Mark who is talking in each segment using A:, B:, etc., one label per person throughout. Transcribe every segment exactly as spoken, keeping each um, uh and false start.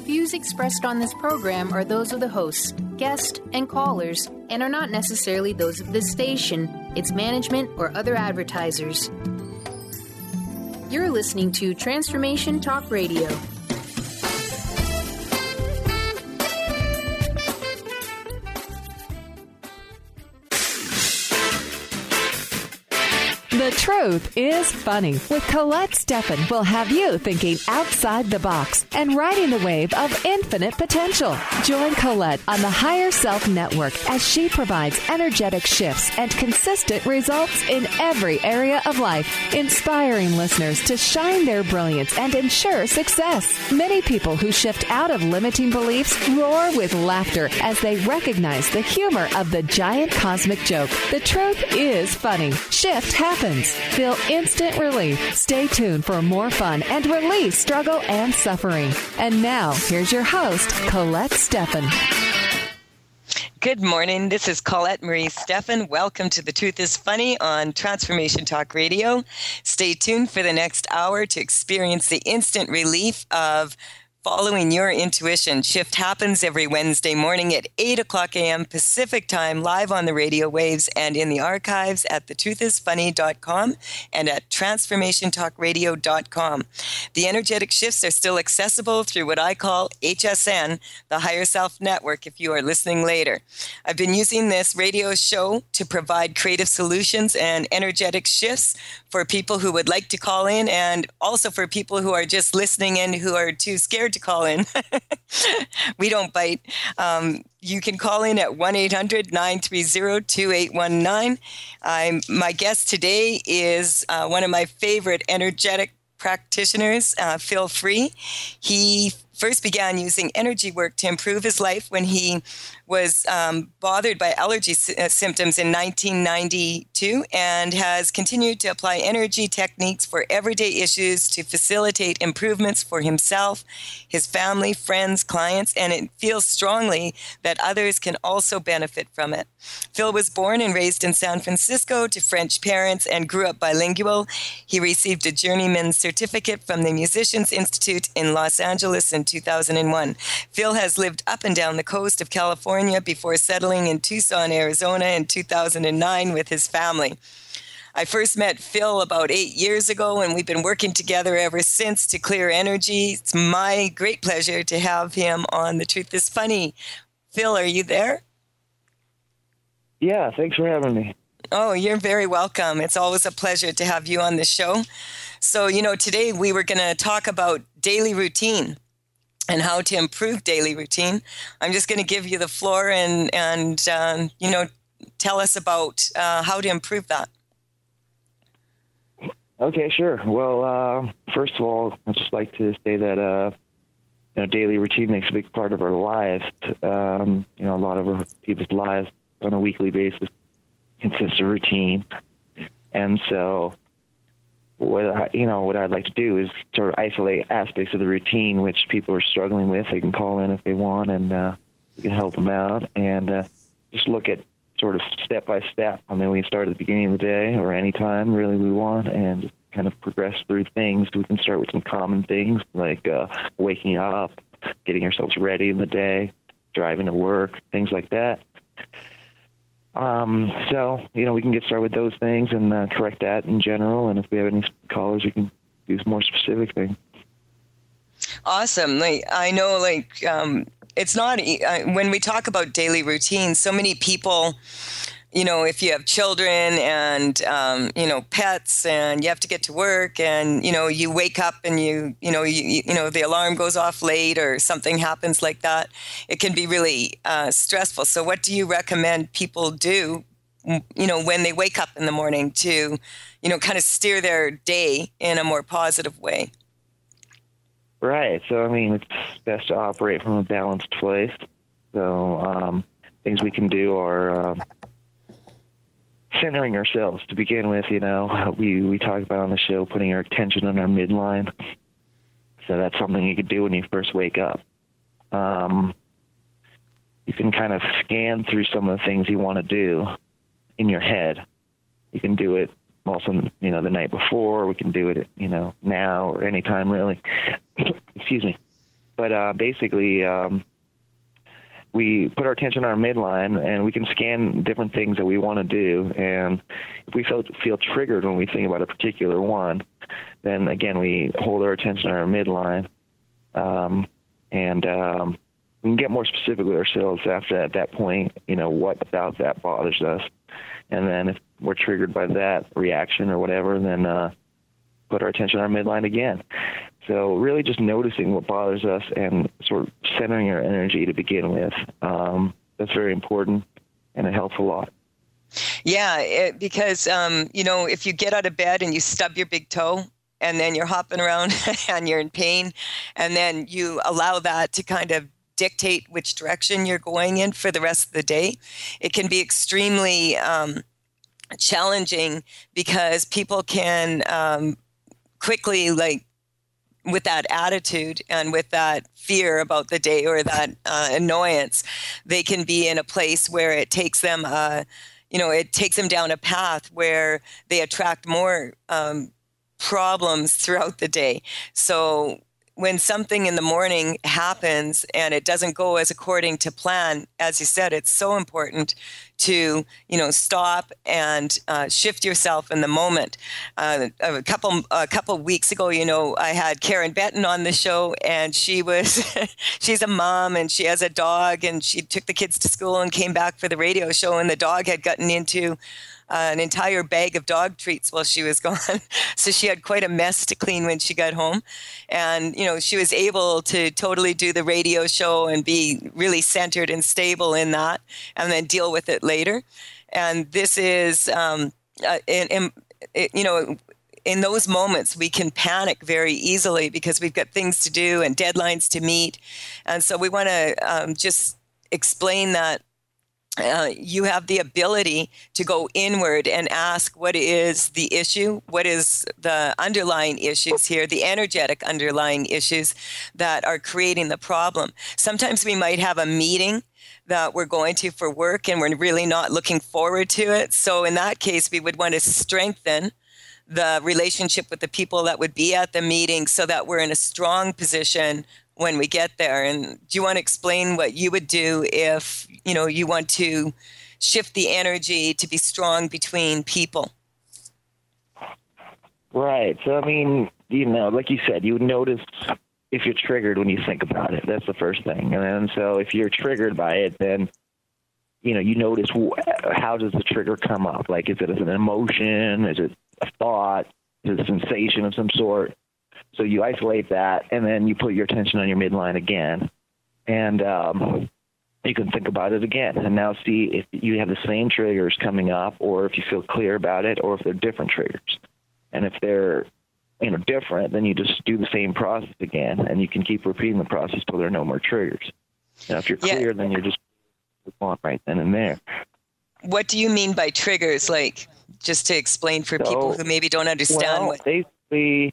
A: Views expressed on this program are those of the hosts, guests, and callers, and are not necessarily those of this station, its management, or other advertisers. You're listening to Transformation Talk Radio.
B: The Truth is Funny with Colette Steffen will have you thinking outside the box and riding the wave of infinite potential. Join Colette on the Higher Self Network as she provides energetic shifts and consistent results in every area of life, inspiring listeners to shine their brilliance and ensure success. Many people who shift out of limiting beliefs roar with laughter as they recognize the humor of the giant cosmic joke. The truth is funny. Shift happens. Feel instant relief. Stay tuned for more fun and release struggle and suffering. And now, here's your host, Colette Steffen.
C: Good morning. This is Colette Marie Steffen. Welcome to The Truth is Funny on Transformation Talk Radio. Stay tuned for the next hour to experience the instant relief of following your intuition. Shift happens every Wednesday morning at eight o'clock a.m. Pacific time, live on the radio waves and in the archives at the truth is funny dot com and at transformation talk radio dot com. The energetic shifts are still accessible through what I call H S N, the Higher Self Network, if you are listening later. I've been using this radio show to provide creative solutions and energetic shifts for people who would like to call in, and also for people who are just listening in who are too scared to call in. We don't bite. Um, you can call in at one eight hundred nine three zero two eight one nine. I'm, my guest today is uh, one of my favorite energetic practitioners, uh, Phil Free. He first began using energy work to improve his life when he was um, bothered by allergy sy- uh, symptoms in nineteen ninety-two, and has continued to apply energy techniques for everyday issues to facilitate improvements for himself, his family, friends, clients, and it feels strongly that others can also benefit from it. Phil was born and raised in San Francisco to French parents and grew up bilingual. He received a journeyman's certificate from the Musicians Institute in Los Angeles in two thousand one. Phil has lived up and down the coast of California before settling in Tucson, Arizona in two thousand nine with his family. I first met Phil about eight years ago, and we've been working together ever since to clear energy. It's my great pleasure to have him on The Truth is Funny. Phil, are you there?
D: Yeah, thanks for having me.
C: Oh, you're very welcome. It's always a pleasure to have you on the show. So, you know, today we were going to talk about daily routine and how to improve daily routine. I'm just going to give you the floor and, and um, you know, tell us about uh, how to improve that.
D: Okay, sure. Well, uh, first of all, I'd just like to say that, uh, you know, daily routine makes a big part of our lives. Um, you know, a lot of our people's lives on a weekly basis consists of routine. And so what I, you know, what I'd like to do is sort of isolate aspects of the routine which people are struggling with. They can call in if they want, and uh, we can help them out, and uh, just look at sort of step by step. I mean, we can start at the beginning of the day or any time really we want, and just kind of progress through things. We can start with some common things like uh, waking up, getting ourselves ready in the day, driving to work, things like that. Um, so, you know, we can get started with those things and uh, correct that in general. And if we have any callers, we can do some more specific things.
C: Awesome. Like, I know, like, um, it's not, uh, when we talk about daily routine, so many people, you know, if you have children and, um, you know, pets and you have to get to work and, you know, you wake up and you, you know, you, you know, the alarm goes off late or something happens like that, it can be really uh, stressful. So what do you recommend people do, you know, when they wake up in the morning to, you know, kind of steer their day in a more positive way?
D: Right. So, I mean, it's best to operate from a balanced place. So um, things we can do are um, centering ourselves to begin with. You know, we, we talk about on the show putting our attention on our midline. So that's something you could do when you first wake up. Um, you can kind of scan through some of the things you want to do in your head. You can do it also, you know, the night before. We can do it, you know, now or anytime really. Excuse me. but uh, basically, um, we put our attention on our midline, and we can scan different things that we want to do. And if we feel feel triggered when we think about a particular one, then again we hold our attention on our midline, um, and um, we can get more specific with ourselves after at that point. You know, what about that bothers us, and then if we're triggered by that reaction or whatever, then uh, put our attention on our midline again. So really just noticing what bothers us and sort of centering our energy to begin with. Um, that's very important, and it helps a lot.
C: Yeah, it, because, um, you know, if you get out of bed and you stub your big toe and then you're hopping around and you're in pain, and then you allow that to kind of dictate which direction you're going in for the rest of the day, it can be extremely um, challenging, because people can um, quickly, like, with that attitude and with that fear about the day or that uh, annoyance, they can be in a place where it takes them, uh, you know, it takes them down a path where they attract more um, problems throughout the day. So when something in the morning happens and it doesn't go as according to plan, as you said, it's so important to, you know, stop and uh, shift yourself in the moment. Uh, a couple a couple weeks ago, you know, I had Karen Benton on the show, and she was, she's a mom and she has a dog, and she took the kids to school and came back for the radio show, and the dog had gotten into Uh, an entire bag of dog treats while she was gone. So she had quite a mess to clean when she got home. And, you know, she was able to totally do the radio show and be really centered and stable in that, and then deal with it later. And this is, um, uh, in, in, it, you know, in those moments, we can panic very easily because we've got things to do and deadlines to meet. And so we want to um, just explain that Uh, you have the ability to go inward and ask, what is the issue? What is the underlying issues here, the energetic underlying issues that are creating the problem? Sometimes we might have a meeting that we're going to for work and we're really not looking forward to it. So in that case, we would want to strengthen the relationship with the people that would be at the meeting so that we're in a strong position when we get there. And do you want to explain what you would do if, you know, you want to shift the energy to be strong between people?
D: Right. So, I mean, you know, like you said, you would notice if you're triggered when you think about it. That's the first thing. And then so if you're triggered by it, then, you know, you notice how does the trigger come up? Like, is it an emotion? Is it a thought? Is it a sensation of some sort? So you isolate that, and then you put your attention on your midline again, and um, you can think about it again. And now see if you have the same triggers coming up, or if you feel clear about it, or if they're different triggers. And if they're, you know, different, then you just do the same process again, and you can keep repeating the process till there are no more triggers. Now, if you're clear, yeah. then you're just on right then and there.
C: What do you mean by triggers? Like, just to explain for so, people who maybe don't understand.
D: Well,
C: what
D: basically,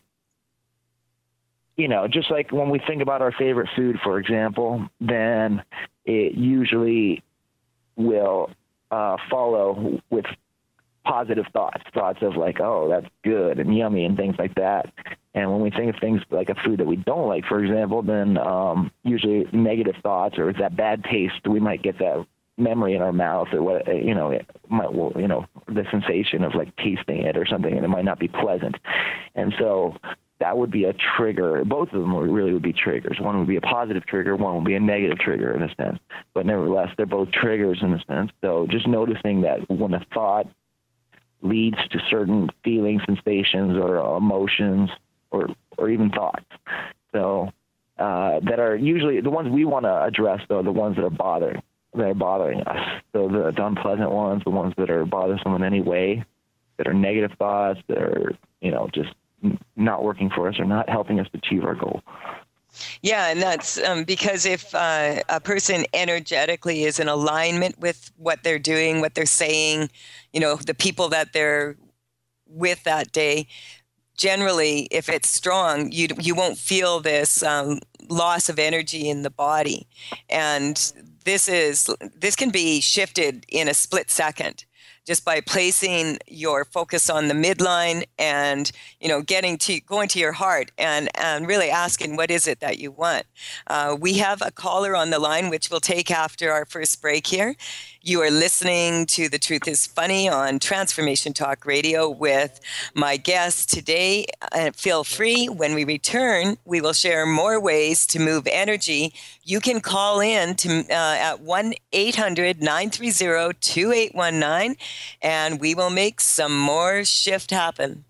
D: you know, just like when we think about our favorite food, for example, then it usually will uh, follow with positive thoughts, thoughts of like, oh, that's good and yummy and things like that. And when we think of things like a food that we don't like, for example, then um, usually negative thoughts or that bad taste, we might get that memory in our mouth, or what, you know, it might, well, you know, the sensation of like tasting it or something, and it might not be pleasant. And so that would be a trigger. Both of them really would be triggers. One would be a positive trigger, one would be a negative trigger in a sense. But nevertheless, they're both triggers in a sense. So just noticing that when a thought leads to certain feelings, sensations, or emotions, or or even thoughts, so uh, that are usually the ones we want to address, though, the ones that are bothering, that are bothering us. So the, the unpleasant ones, the ones that are bothersome in any way, that are negative thoughts, that are, you know, just not working for us or not helping us achieve our goal.
C: Yeah, and that's um, because if uh, a person energetically is in alignment with what they're doing, what they're saying, you know, the people that they're with that day, generally, if it's strong, you you won't feel this um, loss of energy in the body. And this is this can be shifted in a split second. just by placing your focus on the midline and, you know, getting to going to your heart and, and really asking what is it that you want. Uh, we have a caller on the line, which we'll take after our first break here. You are listening to The Truth is Funny on Transformation Talk Radio with my guest today, uh, Phil Free. When we return, we will share more ways to move energy. You can call in to uh, at one eight hundred nine three zero two eight one nine, and we will make some more shift happen.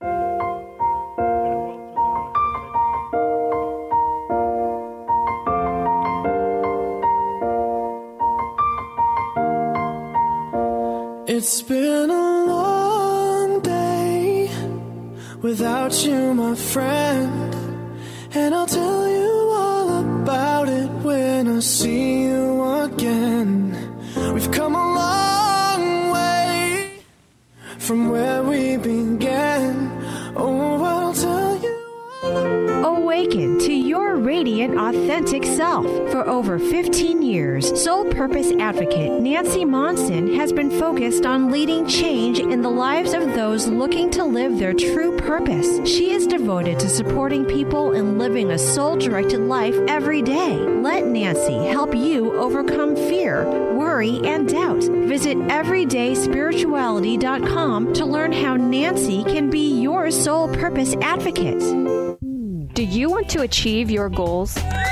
E: It's been a long day without you, my friend, and I'll tell you all about it when I see you again. We've come a long way from where we began. Oh, I'll tell you.
F: Awaken to your radiant, authentic self. For over fifteen years, Soul Purpose Advocate Nancy Monson has been focused on leading change in the lives of those looking to live their true purpose. She is devoted to supporting people in living a soul-directed life every day. Let Nancy help you overcome fear, worry, and doubt. Visit everyday spirituality dot com to learn how Nancy can be your Soul Purpose Advocate.
G: Do you want to achieve your goals?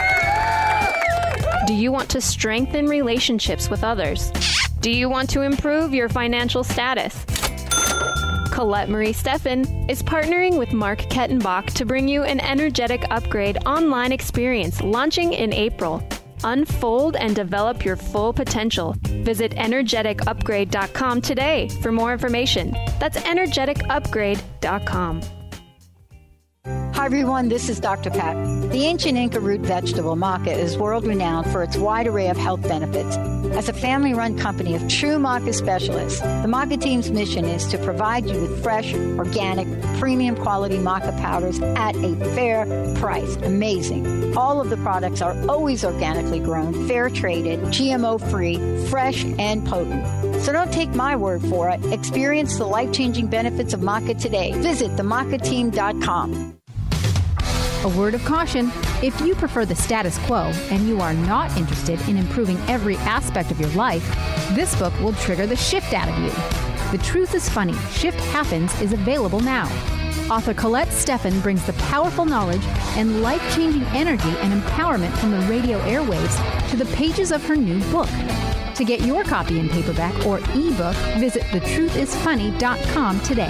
G: Do you want to strengthen relationships with others? Do you want to improve your financial status? Colette Marie Steffen is partnering with Mark Kettenbach to bring you an energetic upgrade online experience launching in April. Unfold and develop your full potential. Visit energetic upgrade dot com today for more information. That's energetic upgrade dot com.
H: Hi everyone, this is Doctor Pat. The ancient Inca root vegetable maca is world-renowned for its wide array of health benefits. As a family-run company of true maca specialists, the maca team's mission is to provide you with fresh, organic, premium quality maca powders at a fair price. Amazing. All of the products are always organically grown, fair-traded, G M O-free, fresh, and potent. So don't take my word for it. Experience the life-changing benefits of maca today. Visit the maca team dot com.
I: A word of caution, if you prefer the status quo and you are not interested in improving every aspect of your life, this book will trigger the shift out of you. The Truth is Funny, Shift Happens is available now. Author Colette Steffen brings the powerful knowledge and life-changing energy and empowerment from the radio airwaves to the pages of her new book. To get your copy in paperback or ebook, visit the truth is funny dot com today.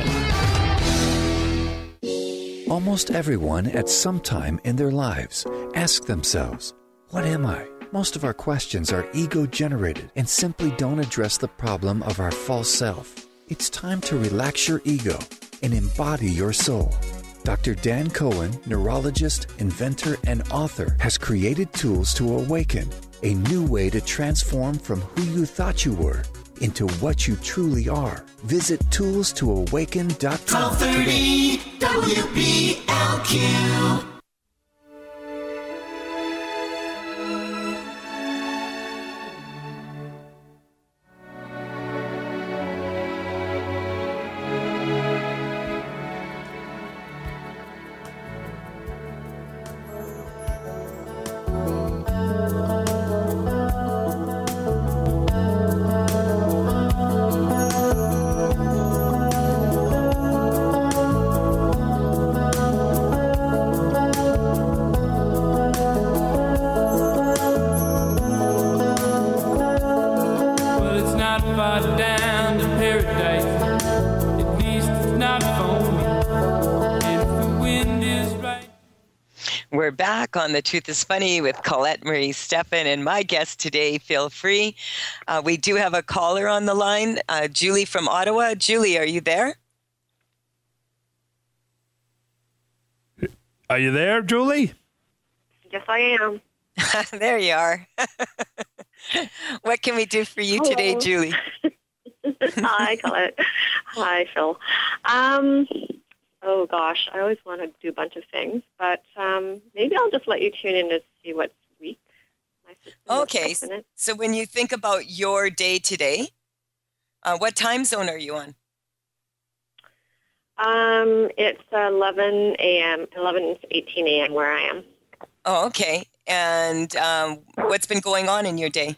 J: Almost everyone at some time in their lives ask themselves, what am I? Most of our questions are ego-generated and simply don't address the problem of our false self. It's time to relax your ego and embody your soul. Doctor Dan Cohen, neurologist, inventor, and author, has created tools to awaken, a new way to transform from who you thought you were into what you truly are. Visit tools to awaken dot com today.
E: W B L Q.
C: We're back on The Truth is Funny with Colette Marie Steffen and my guest today, Phil Free. Uh, we do have a caller on the line, uh, Julie from Ottawa. Julie, are you there?
K: Are you there, Julie?
L: Yes, I am.
C: There you are. What can we do for you
L: Hello.
C: today, Julie?
L: Hi, Colette. Hi, Phil. Um, oh, gosh, I always want to do a bunch of things, but um, maybe I'll just let you tune in to see what's weak. My system
C: Okay, so when you think about your day today, Uh, what time zone are you on?
L: Um, it's eleven a.m., eleven eighteen a.m. where I am.
C: Oh, okay. And um, what's been going on in your day?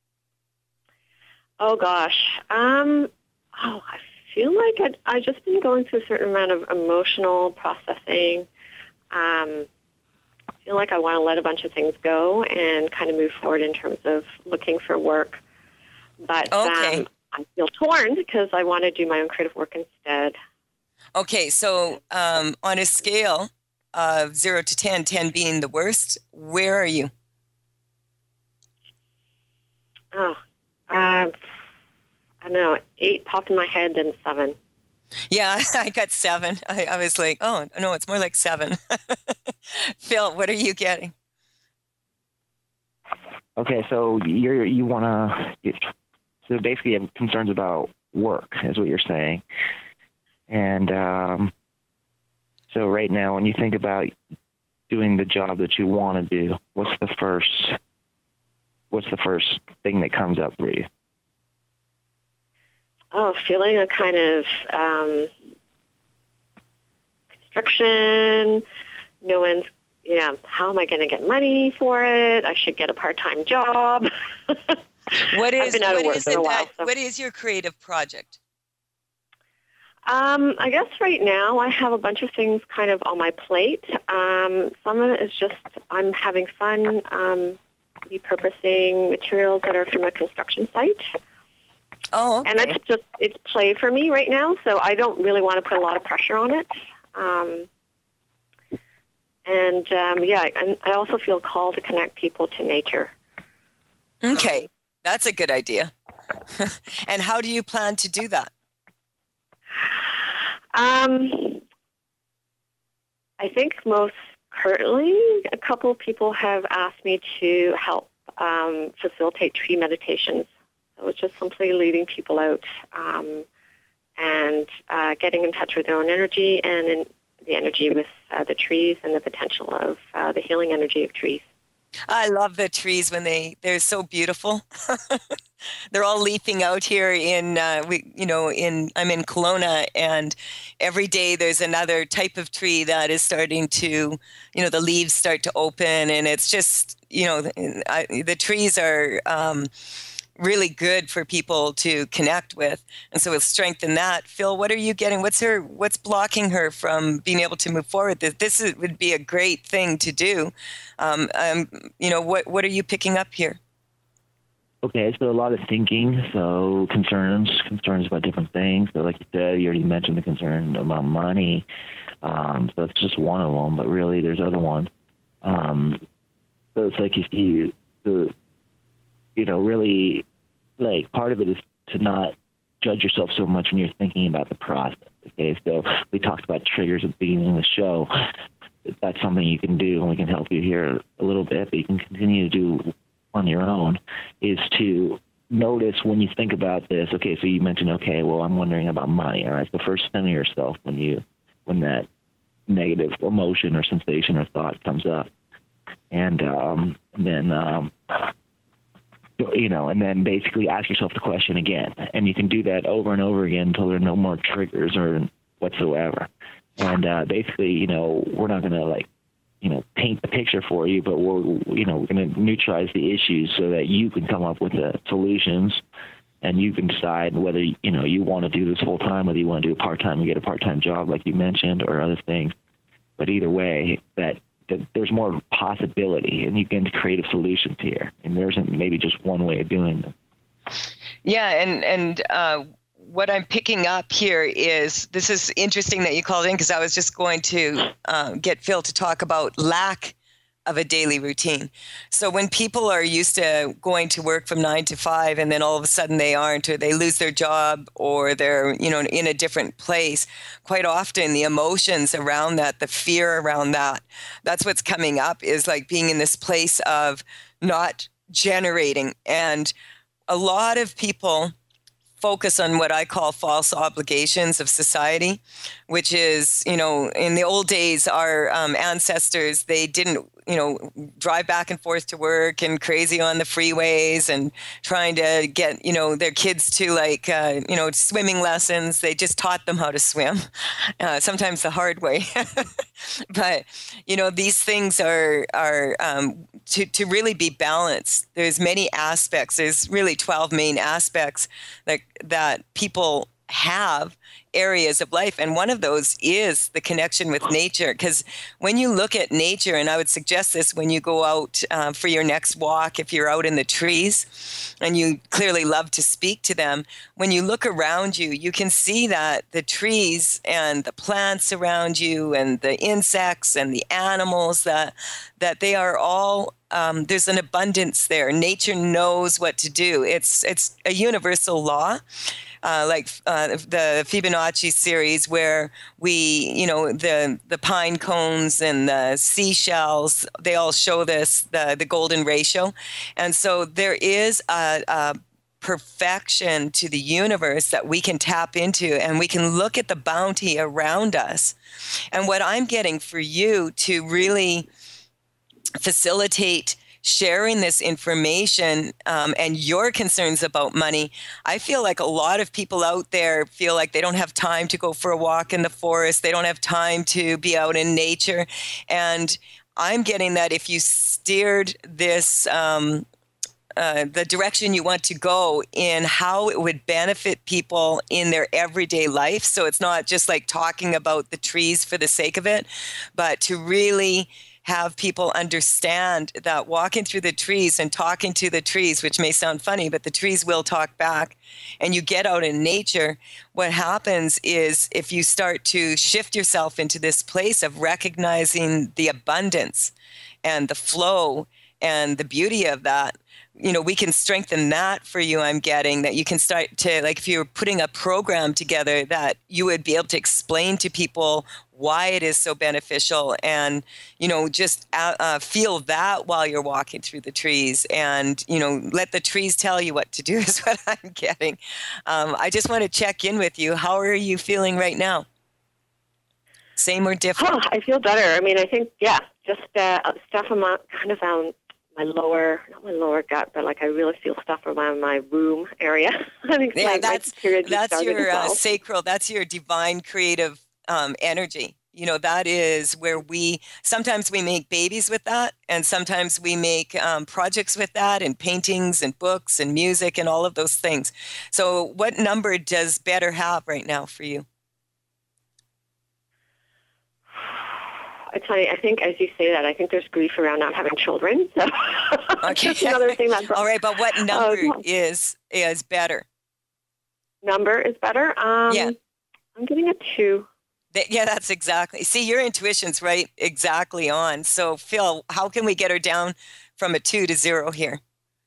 L: Oh, gosh. Um, oh, I feel like I'd, I've just been going through a certain amount of emotional processing. Um, I feel like I want to let a bunch of things go and kind of move forward in terms of looking for work. But
C: okay.
L: um, I feel torn because I want to do my own creative work instead.
C: Okay, so um, on a scale of zero to ten, ten being the worst, where are you?
L: Oh, uh, I don't know, eight popped in my head, then seven.
C: Yeah, I got seven. I, I was like, oh, no, it's more like seven. Phil, what are you getting?
D: Okay, so you're, you want to, so basically you have concerns about work, is what you're saying. And um, so right now, when you think about doing the job that you want to do, what's the first, what's the first thing that comes up for you?
L: Oh, feeling a kind of um, constriction. No one's, you know, how am I going to get money for it? I should get a part-time job.
C: What is,
L: I've been out
C: what
L: of work
C: is
L: for
C: it
L: a while.
C: that,
L: So.
C: what is your creative project?
L: Um, I guess right now I have a bunch of things kind of on my plate. Um, some of it is just I'm having fun um, repurposing materials that are from a construction site.
C: Oh, okay.
L: And that's just, it's play for me right now, so I don't really want to put a lot of pressure on it. Um, and, um, yeah, I, I also feel called to connect people to nature.
C: Okay, that's a good idea. And how do you plan to do that?
L: Um, I think most currently, a couple of people have asked me to help um, facilitate tree meditations. So it's just simply leading people out um, and uh, getting in touch with their own energy and in the energy with uh, the trees and the potential of uh, the healing energy of trees.
C: I love the trees when they, they're so beautiful. They're all leafing out here in, uh, we, you know, in, I'm in Kelowna, and every day there's another type of tree that is starting to, you know, the leaves start to open, and it's just, you know, I, the trees are um, really good for people to connect with. And so we'll strengthen that. Phil, what are you getting? What's her, what's blocking her from being able to move forward? This, this is, would be a great thing to do. Um, um, you know, what, what are you picking up here?
D: Okay, so a lot of thinking, so concerns, concerns about different things. So like you said, you already mentioned the concern about money. Um, so that's just one of them, but really there's other ones. Um, so it's like if you, the, you know, really, like part of it is to not judge yourself so much when you're thinking about the process. Okay, so we talked about triggers at the beginning of the show. That's something you can do, and we can help you here a little bit, but you can continue to do on your own, is to notice when you think about this. Okay, so you mentioned, okay, well, I'm wondering about money. All right, so first center yourself when you, when that negative emotion or sensation or thought comes up. And, um, and then, um, you know, and then basically ask yourself the question again. And you can do that over and over again until there are no more triggers or whatsoever. And uh, basically, you know, we're not going to, like, you know, paint the picture for you, but we're, you know, we're going to neutralize the issues so that you can come up with the solutions, and you can decide whether, you know, you want to do this full time, whether you want to do it part time and get a part time job like you mentioned, or other things. But either way, that, that there's more possibility, and you can create solutions here, and there isn't maybe just one way of doing them.
C: Yeah, and and uh, what I'm picking up here is, this is interesting that you called in, because I was just going to uh, get Phil to talk about lack of a daily routine. So when people are used to going to work from nine to five, and then all of a sudden they aren't, or they lose their job, or they're, you know, in a different place, quite often the emotions around that, the fear around that, that's what's coming up, is like being in this place of not generating. And a lot of people focus on what I call false obligations of society, which is, you know, in the old days, our um, ancestors, they didn't you know, drive back and forth to work and crazy on the freeways and trying to get, you know, their kids to like, uh, you know, swimming lessons. They just taught them how to swim, uh, sometimes the hard way. But, you know, these things are, are um, to, to really be balanced. There's many aspects. There's really twelve main aspects that, that people have areas of life, and one of those is the connection with nature. Because when you look at nature, and I would suggest this when you go out uh, for your next walk, if you're out in the trees and you clearly love to speak to them, when you look around you, you can see that the trees and the plants around you and the insects and the animals, that that they are all um, there's an abundance there. Nature knows what to do. It's it's a universal law. Uh, like uh, the Fibonacci series, where we, you know, the the pine cones and the seashells, they all show this, the, the golden ratio. And so there is a, a perfection to the universe that we can tap into, and we can look at the bounty around us. And what I'm getting for you to really facilitate sharing this information um, and your concerns about money, I feel like a lot of people out there feel like they don't have time to go for a walk in the forest. They don't have time to be out in nature. And I'm getting that if you steered this, um, uh, the direction you want to go in how it would benefit people in their everyday life. So it's not just like talking about the trees for the sake of it, but to really have people understand that walking through the trees and talking to the trees, which may sound funny, but the trees will talk back, and you get out in nature, what happens is if you start to shift yourself into this place of recognizing the abundance and the flow and the beauty of that, you know, we can strengthen that for you. I'm getting that you can start to, like, if you're putting a program together, that you would be able to explain to people why it is so beneficial, and, you know, just uh, feel that while you're walking through the trees, and, you know, let the trees tell you what to do is what I'm getting. Um, I just want to check in with you. How are you feeling right now? Same or different?
L: Oh, I feel better. I mean, I think, yeah, just uh, stuff around, kind of around my lower, not my lower gut, but like I really feel stuff around my womb area. I think
C: yeah,
L: my,
C: that's,
L: my
C: that's your
L: well.
C: uh, sacral, that's your divine creative um, energy. You know, that is where we, sometimes we make babies with that, and sometimes we make um, projects with that, and paintings and books and music and all of those things. So what number does better have right now for you?
L: It's funny. I think, as you say that, I think there's grief around not having children. So
C: okay.
L: That's another thing that's
C: all right. But what number
L: uh,
C: is is better?
L: Number is better. Um,
C: yeah,
L: I'm giving it two.
C: Yeah, that's exactly. See, your intuition's right, exactly on. So, Phil, how can we get her down from a two to zero here?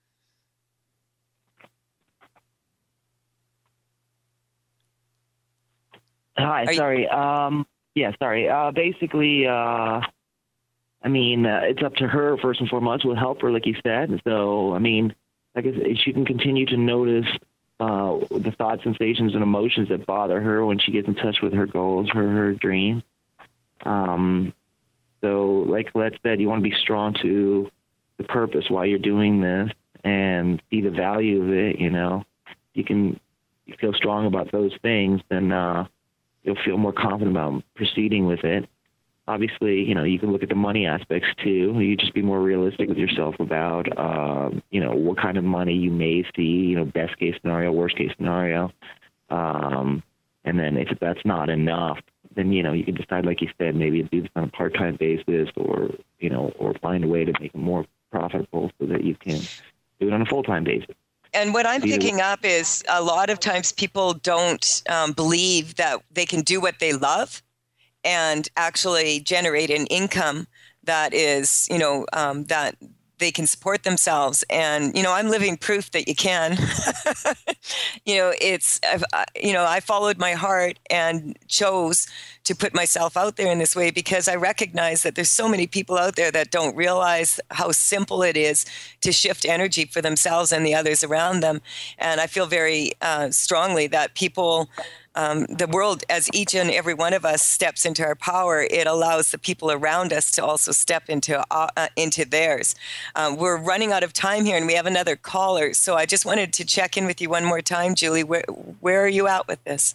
D: Hi,
C: Are
D: sorry. You- um, yeah, sorry. Uh, basically, uh, I mean, uh, it's up to her first and foremost. We'll help her, like you said. So, I mean, I guess she can continue to notice uh, the thoughts, sensations, and emotions that bother her when she gets in touch with her goals, her her dreams. Um, so, like Colette said, you want to be strong to the purpose why you're doing this and see the value of it. You know, you can you feel strong about those things, then uh, you'll feel more confident about proceeding with it. Obviously, you know, you can look at the money aspects too. You just be more realistic with yourself about, um, you know, what kind of money you may see, you know, best case scenario, worst case scenario. Um, and then if that's not enough, then, you know, you can decide, like you said, maybe do this on a part-time basis, or, you know, or find a way to make it more profitable so that you can do it on a full-time basis.
C: And what I'm picking up is a lot of times people don't um, believe that they can do what they love and actually generate an income that is, you know, um, that they can support themselves. And, you know, I'm living proof that you can. you know, it's, uh, you know, I followed my heart and chose to put myself out there in this way because I recognize that there's so many people out there that don't realize how simple it is to shift energy for themselves and the others around them. And I feel very uh, strongly that people um, the world, as each and every one of us steps into our power, it allows the people around us to also step into uh, uh, into theirs. Um, we're running out of time here, and we have another caller. So I just wanted to check in with you one more time, Julie. Where where are you at with this?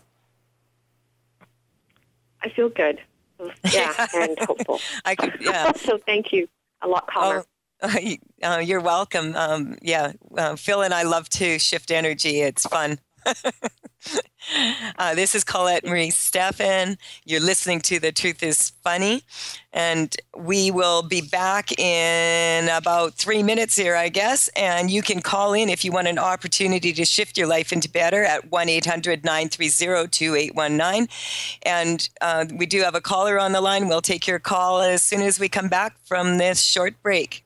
L: I feel good. Yeah, and hopeful.
C: I could, yeah.
L: So thank you. A lot calmer.
C: Oh, uh, you're welcome. Um, yeah, uh, Phil and I love to shift energy. It's fun. uh, this is Colette Marie Steffen. You're listening to The Truth is Funny. And we will be back in about three minutes here, I guess. And you can call in if you want an opportunity to shift your life into better at one eight hundred nine three zero two eight one nine. And uh, we do have a caller on the line. We'll take your call as soon as we come back from this short break.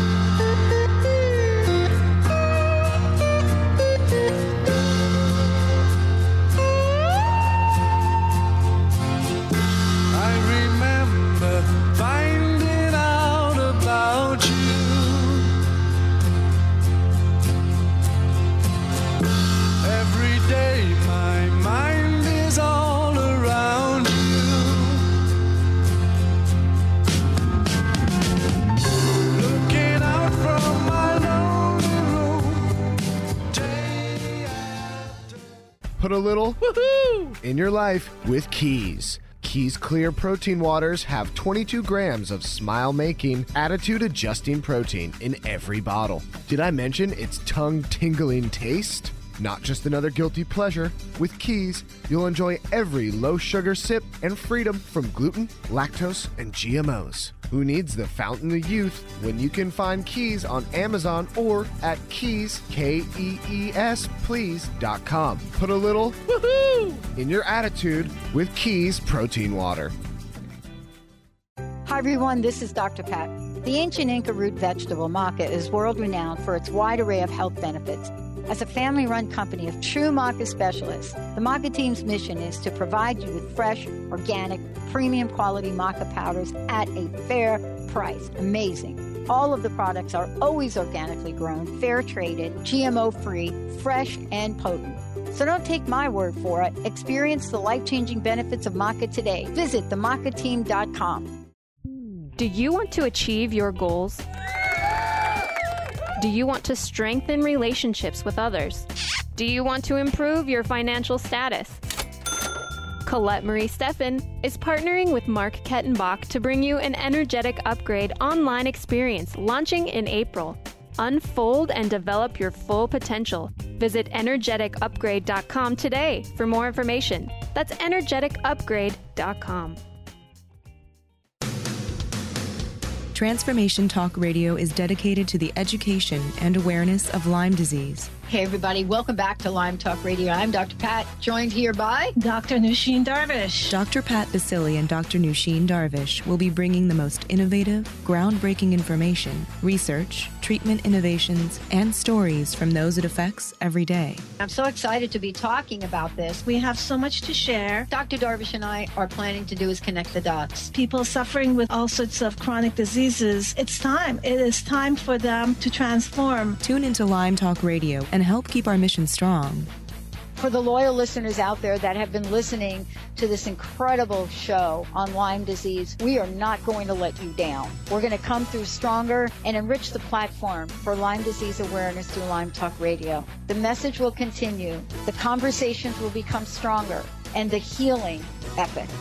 K: Put a little woohoo in your life with Keys. Keys Clear Protein Waters have twenty-two grams of smile-making, attitude-adjusting protein in every bottle. Did I mention its tongue-tingling taste? Not just another guilty pleasure. With Keys, you'll enjoy every low-sugar sip and freedom from gluten, lactose, and G M Os. Who needs the fountain of youth when you can find Keys on Amazon or at Keys, K E E S, please, dot com. Put a little woohoo in your attitude with Keys Protein Water.
H: Hi, everyone. This is Doctor Pat. The ancient Inca root vegetable maca is world-renowned for its wide array of health benefits. As a family-run company of true maca specialists, the maca team's mission is to provide you with fresh, organic, premium quality maca powders at a fair price. Amazing. All of the products are always organically grown, fair-traded, G M O-free, fresh, and potent. So don't take my word for it. Experience the life-changing benefits of maca today. Visit the maca team dot com.
G: Do you want to achieve your goals? Do you want to strengthen relationships with others? Do you want to improve your financial status? Colette Marie Steffen is partnering with Mark Kettenbach to bring you an energetic upgrade online experience launching in April. Unfold and develop your full potential. Visit energetic upgrade dot com today for more information. That's energetic upgrade dot com.
M: Transformation Talk Radio is dedicated to the education and awareness of Lyme disease.
H: Hey, everybody. Welcome back to Lyme Talk Radio. I'm Doctor Pat, joined here by
N: Doctor Nusheen Darvish.
M: Doctor Pat Basili and Doctor Nusheen Darvish will be bringing the most innovative, groundbreaking information, research, treatment innovations, and stories from those it affects every day.
H: I'm so excited to be talking about this.
N: We have so much to share.
H: Doctor Darvish and I are planning to do is connect the dots.
N: People suffering with all sorts of chronic diseases, it's time. It is time for them to transform.
M: Tune into Lyme Talk Radio and help keep our mission strong.
H: For the loyal listeners out there that have been listening to this incredible show on Lyme disease, we are not going to let you down. We're going to come through stronger and enrich the platform for Lyme disease awareness through Lyme Talk Radio. The message will continue, the conversations will become stronger, and the healing epic.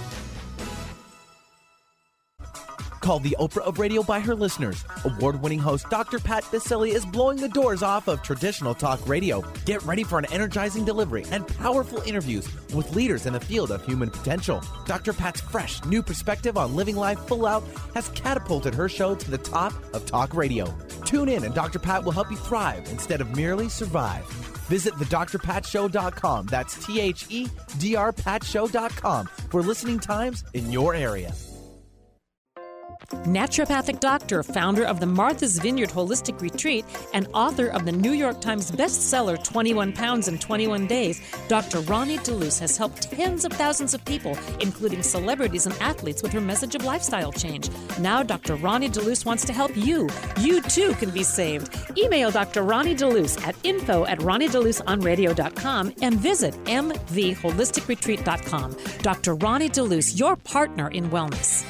O: Called the Oprah of radio by her listeners, award-winning host Doctor Pat Basili is blowing the doors off of traditional talk radio. Get ready for an energizing delivery and powerful interviews with leaders in the field of human potential. Doctor Pat's fresh, new perspective on living life full out has catapulted her show to the top of talk radio. Tune in and Doctor Pat will help you thrive instead of merely survive. Visit the dr pat show dot com. That's T H E D R pat show dot com for listening times in your area.
P: Naturopathic doctor, founder of the Martha's Vineyard Holistic Retreat, and author of the New York Times bestseller twenty-one pounds in twenty-one days, Doctor Ronnie DeLuce has helped tens of thousands of people, including celebrities and athletes, with her message of lifestyle change. Now Doctor Ronnie DeLuce wants to help you. You too can be saved. Email Doctor Ronnie DeLuce at info at ronnie deluce on radio dot com and visit m v holistic retreat dot com. Doctor Ronnie DeLuce, your partner in wellness.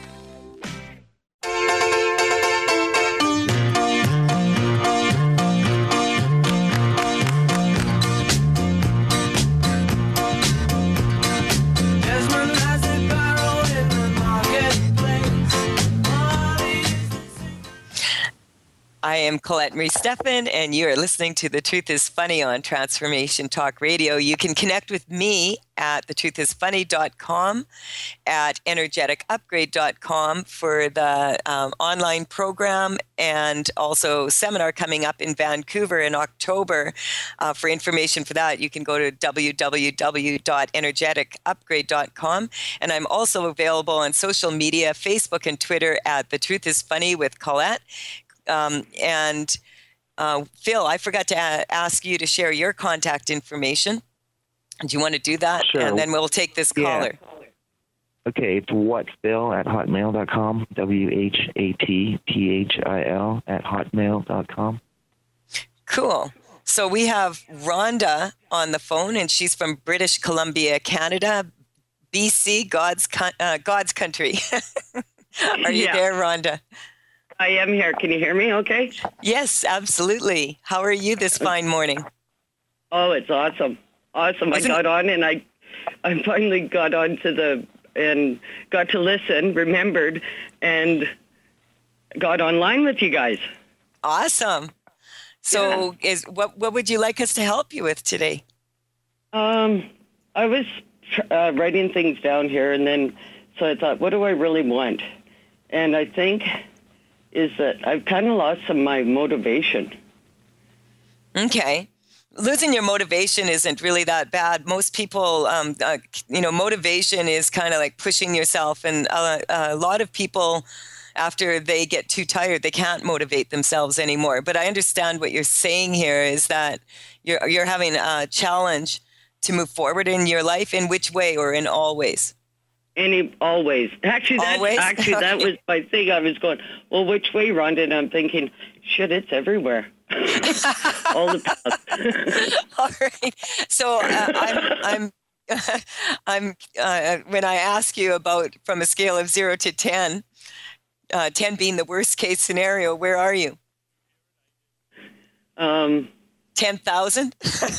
C: I am Colette Marie Stephan, and you are listening to The Truth is Funny on Transformation Talk Radio. You can connect with me at the truth is funny dot com, at energetic upgrade dot com for the um, online program, and also seminar coming up in Vancouver in October. Uh, for information for that, you can go to w w w dot energetic upgrade dot com. And I'm also available on social media, Facebook and Twitter at The Truth is Funny with Colette. Um, and uh, Phil, I forgot to a- ask you to share your contact information. Do you want to do that?
D: Sure.
C: And then we'll take this
D: Yeah.
C: caller.
D: Okay, it's whatphil at hotmail dot com, W H A T P H I L at hotmail dot com.
C: Cool. So we have Rhonda on the phone, and she's from British Columbia, Canada, B C, God's, con- uh, God's country. Are you
Q: Yeah.
C: there, Rhonda?
Q: I am here. Can you hear me okay?
C: Yes, absolutely. How are you this fine morning?
Q: Oh, it's awesome. Awesome.
C: Isn't
Q: I got on and I I finally got on to the and got to listen, remembered, and got online with you guys.
C: Awesome. So is what what would you like us to help you with today?
Q: Um, I was uh, writing things down here, and then so I thought, what do I really want? And I think is that I've kind of lost some of my motivation.
C: Okay. Losing your motivation isn't really that bad. Most people, um, uh, you know, motivation is kind of like pushing yourself. And uh, a lot of people, after they get too tired, they can't motivate themselves anymore. But I understand what you're saying here is that you're you're having a challenge to move forward in your life. In which way, or in all ways?
Q: Any always. Actually, that's
C: Always?
Q: actually that was my thing. I was going, well, which way, Rhonda? And I'm thinking, shit, it's everywhere. All the paths.
C: All right. So uh, I'm, I'm, I'm. Uh, when I ask you about from a scale of zero to ten, uh, ten being the worst case scenario, where are you?
Q: Um,
C: ten thousand.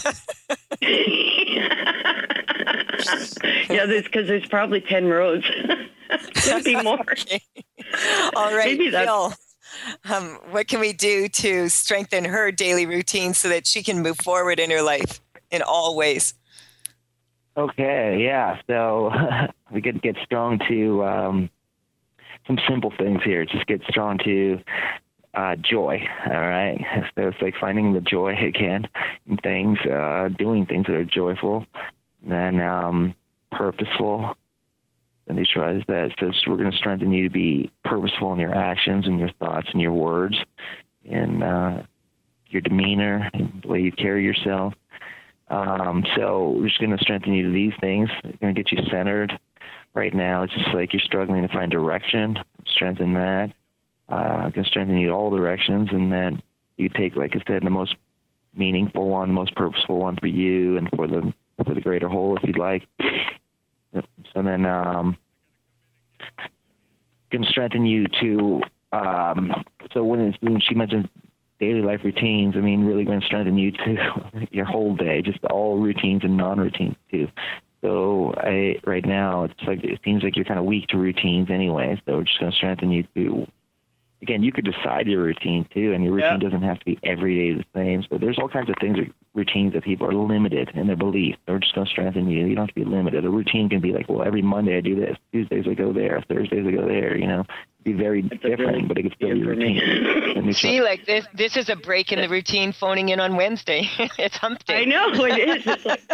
Q: Yeah, there's because there's probably ten roads. Could be more.
C: Okay. All right,
Q: Maybe that's-
C: Phil. Um, what can we do to strengthen her daily routine so that she can move forward in her life in all ways?
D: Okay, yeah. So we could get strong to um, some simple things here. Just get strong to uh, joy, all right? So it's like finding the joy again in things, uh, doing things that are joyful, then um, purposeful. And they try that. So we're going to strengthen you to be purposeful in your actions and your thoughts and your words and uh, your demeanor and the way you carry yourself. Um, so we're just going to strengthen you to these things. It's going to get you centered. Right now, it's just like you're struggling to find direction. Strengthen that. Uh, going to strengthen you all directions, and then you take, like I said, the most meaningful one, the most purposeful one for you and for the for the greater whole, if you'd like. So then, um, going to strengthen you to. Um, so when, it's, when she mentioned daily life routines, I mean, really going to strengthen you to your whole day, just all routines and non-routines too. So I, right now, it's like it seems like you're kind of weak to routines anyway. So we're just going to strengthen you to. Again, you could decide your routine too, and your routine
Q: Yeah.
D: doesn't have to be every day the same. So there's all kinds of things, routines that people are limited in their belief. So we're just going to strengthen you. You don't have to be limited. A routine can be like, well, every Monday I do this, Tuesdays I go there, Thursdays I go there. You know, be very different,
Q: really
D: but it could still be a routine. And you
C: See, like this, this is a break in the routine. Phoning in on Wednesday. It's hump day.
Q: I know it is. It's like,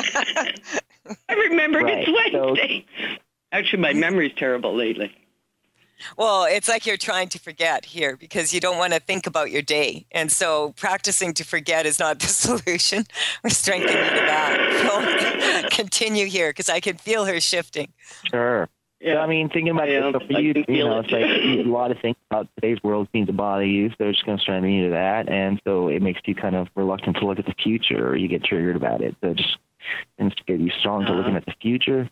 Q: I remembered
D: Right,
Q: it's
D: so-
Q: Wednesday. Actually, my memory's terrible lately.
C: Well, it's like you're trying to forget here because you don't want to think about your day. And so practicing to forget is not the solution. We're strengthening you to that. So continue here because I can feel her shifting.
D: Sure. Yeah, so, I mean, thinking about
Q: yeah,
D: this, for you, you know, it's like a lot of things about today's world seem to bother you, so they're just going to strengthen you to that, and so it makes you kind of reluctant to look at the future, or you get triggered about it. So it just tends to get you strong uh-huh. to looking at the future.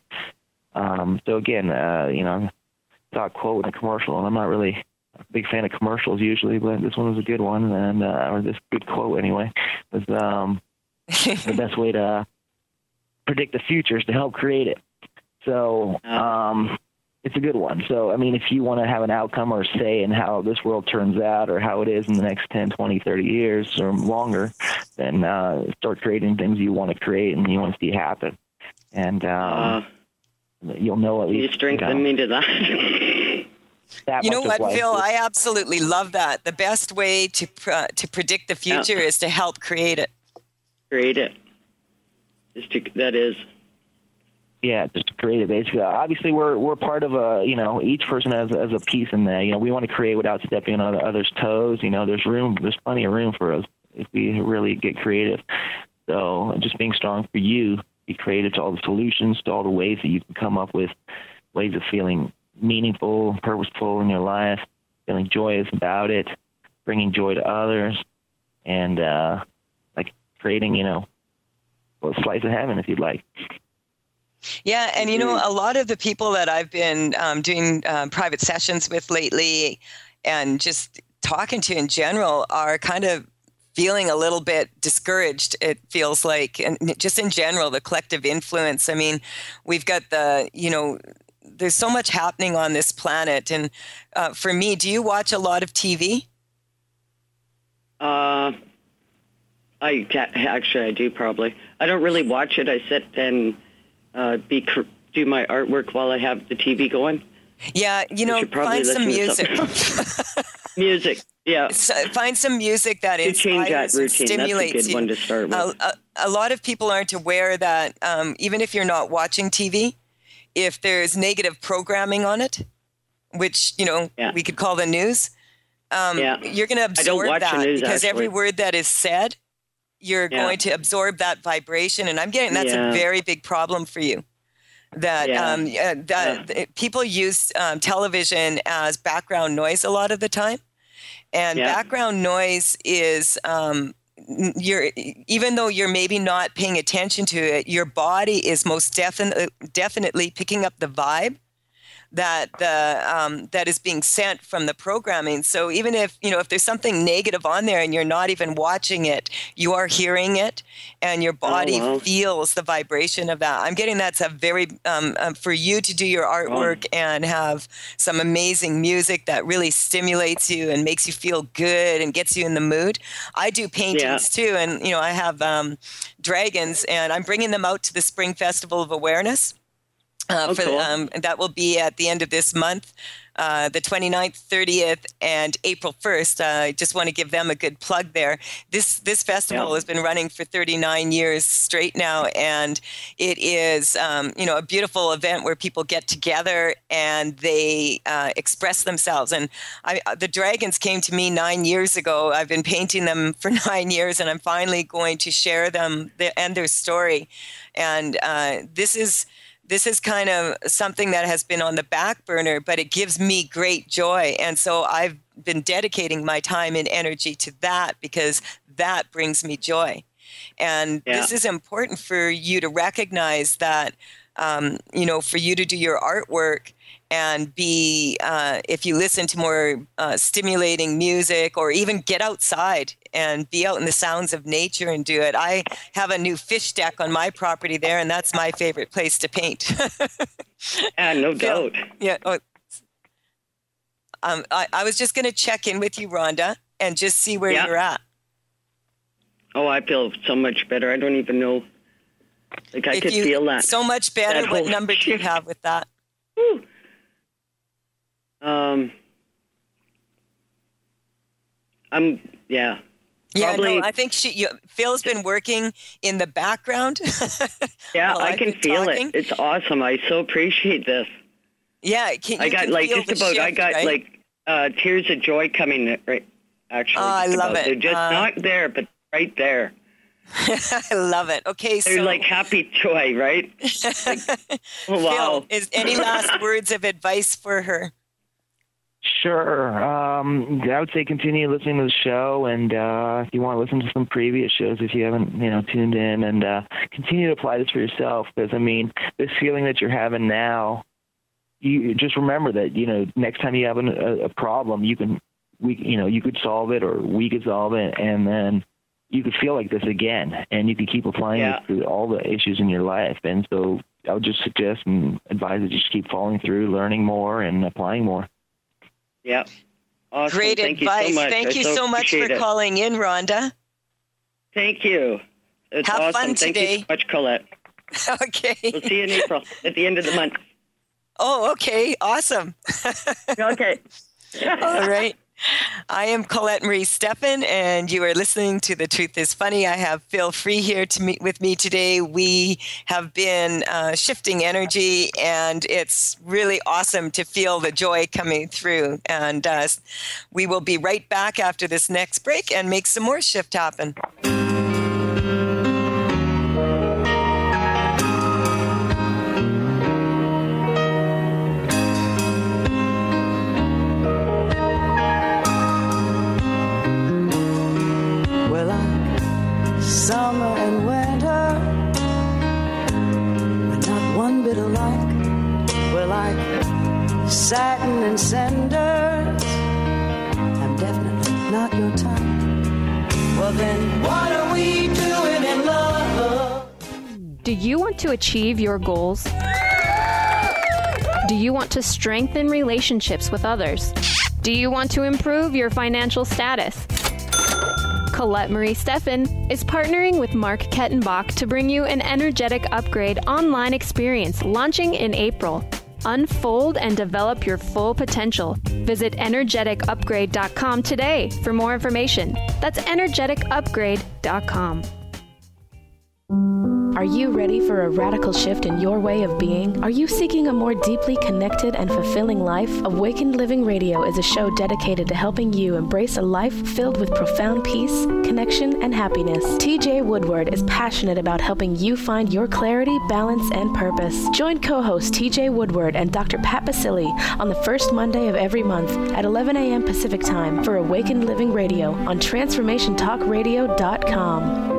D: Um, so again, uh, you know, I saw a quote in a commercial, and I'm not really a big fan of commercials usually, but this one was a good one, and uh, or this good quote anyway, was um, the best way to predict the future is to help create it. So um, it's a good one. So, I mean, if you want to have an outcome or say in how this world turns out or how it is in the next ten, twenty, thirty years or longer, then uh, start creating things you want to create and you want to see happen. And um, uh, you'll know at least.
Q: You strengthen you know, me to that.
C: that you know what, Phil? I absolutely love that. The best way to uh, to predict the future yeah. is to help create it.
Q: Create it. Just to, that is.
D: Yeah, just to create it, basically. Obviously, we're we're part of a, you know, each person has, has a piece in there. You know, we want to create without stepping on others' toes. You know, there's room, there's plenty of room for us if we really get creative. So just being strong for you, be creative to all the solutions, to all the ways that you can come up with, ways of feeling meaningful, purposeful in your life, feeling joyous about it, bringing joy to others, and uh, like creating, you know, a slice of heaven if you'd like.
C: Yeah, and you know, a lot of the people that I've been um, doing um, private sessions with lately and just talking to in general are kind of feeling a little bit discouraged, it feels like, and just in general, the collective influence. I mean, we've got the, you know, there's so much happening on this planet. And uh, for me, do you watch a lot of T V?
Q: Uh, I actually, I do probably. I don't really watch it. I sit and Uh, be do my artwork while I have the T V going.
C: Yeah, you know, find some music.
Q: music, yeah.
C: So find some music that
Q: to
C: inspires
Q: change that routine.
C: Stimulates
Q: That's a good
C: you.
Q: one to start with.
C: A, a, a lot of people aren't aware that um, even if you're not watching T V, if there's negative programming on it, which, you know, yeah. we could call the news, um, yeah. you're going to absorb that
Q: news,
C: because
Q: actually.
C: every word that is said, you're yeah. going to absorb that vibration. And I'm getting, that's yeah. a very big problem for you. That,
Q: yeah.
C: um, uh, that yeah. people use um, television as background noise a lot of the time. And yeah. background noise is, um, you're, even though you're maybe not paying attention to it, your body is most definitely, definitely picking up the vibe that the um, that is being sent from the programming. So even if, you know, if there's something negative on there and you're not even watching it, you are hearing it and your body oh, wow. feels the vibration of that. I'm getting that's a very, um, um, for you to do your artwork oh. and have some amazing music that really stimulates you and makes you feel good and gets you in the mood. I do paintings yeah. too. And, you know, I have um, dragons and I'm bringing them out to the Spring Festival of Awareness. Uh,
Q: oh,
C: for,
Q: cool.
C: um, that will be at the end of this month, uh, the twenty-ninth, thirtieth, and April first. Uh, I just want to give them a good plug there. This this festival yeah. has been running for thirty-nine years straight now, and it is um, you know a beautiful event where people get together and they uh, express themselves. And I, the dragons came to me nine years ago. I've been painting them for nine years, and I'm finally going to share them the, and their story. And uh, this is. This is kind of something that has been on the back burner, but it gives me great joy. And so I've been dedicating my time and energy to that because that brings me joy. And yeah. this is important for you to recognize that, um, you know, for you to do your artwork and be, uh, if you listen to more uh, stimulating music or even get outside and be out in the sounds of nature and do it. I have a new fish deck on my property there, and that's my favorite place to paint.
Q: Yeah, no doubt.
C: Yeah. Oh, um, I, I was just going to check in with you, Rhonda, and just see where yeah. you're at.
Q: Oh, I feel so much better. I don't even know. Like I
C: if
Q: could
C: you,
Q: feel that.
C: So much better.
Q: That
C: what
Q: whole...
C: number do you have with that?
Q: Woo. Um, I'm, yeah.
C: Yeah,
Q: Probably,
C: no, I think she, you, Phil's been working in the background.
Q: Yeah, I
C: I've
Q: can feel
C: talking.
Q: it. It's awesome. I so appreciate this.
C: Yeah, can,
Q: I
C: you
Q: got
C: can
Q: like
C: feel
Q: just
C: the
Q: about.
C: shift,
Q: I got
C: right?
Q: like uh, tears of joy coming. Right, actually,
C: Oh, I
Q: just
C: love
Q: about.
C: it.
Q: They're just
C: Uh,
Q: not there, but right there.
C: I love it. Okay,
Q: They're
C: so
Q: like happy joy, right? Like, oh, wow.
C: Phil, is any last words of advice for her?
D: Sure. Um, I would say continue listening to the show, and uh, if you want to listen to some previous shows, if you haven't, you know, tuned in, and uh, continue to apply this for yourself. Because I mean, this feeling that you're having now, you just remember that, you know, next time you have an, a, a problem, you can, we, you know, you could solve it, or we could solve it, and then you could feel like this again, and you could keep applying
Q: Yeah.
D: it to all the issues in your life. And so, I would just suggest and advise that you just keep following through, learning more, and applying more.
Q: Yeah. Awesome.
C: Great
Q: Thank
C: advice.
Q: You so much.
C: Thank
Q: I
C: you
Q: so
C: so much for
Q: appreciate it.
C: calling in, Rhonda.
Q: Thank you. It's
C: Have
Q: awesome.
C: fun
Q: Thank
C: today.
Q: you so much, Colette.
C: Okay.
Q: We'll see you in April at the end of the month.
C: Oh, okay. Awesome.
Q: Okay.
C: All right. I am Colette Marie Steffen, and you are listening to The Truth is Funny. I have Phil Free here to meet with me today. We have been uh, shifting energy, and it's really awesome to feel the joy coming through. And uh, we will be right back after this next break and make some more shift happen.
R: Summer and winter, but not one bit alike. We're like satin and cinders. I'm definitely not your type. Well then, what are we doing in love?
G: Do you want to achieve your goals? Do you want to strengthen relationships with others? Do you want to improve your financial status? Colette Marie Steffen is partnering with Mark Kettenbach to bring you an energetic upgrade online experience launching in April. Unfold and develop your full potential. Visit energetic upgrade dot com today for more information. That's energetic upgrade dot com.
S: Are you ready for a radical shift in your way of being? Are you seeking a more deeply connected and fulfilling life? Awakened Living Radio is a show dedicated to helping you embrace a life filled with profound peace, connection, and happiness. T J Woodward is passionate about helping you find your clarity, balance, and purpose. Join co-host T J Woodward and Doctor Pat Basili on the first Monday of every month at eleven a.m. Pacific Time for Awakened Living Radio on transformation talk radio dot com.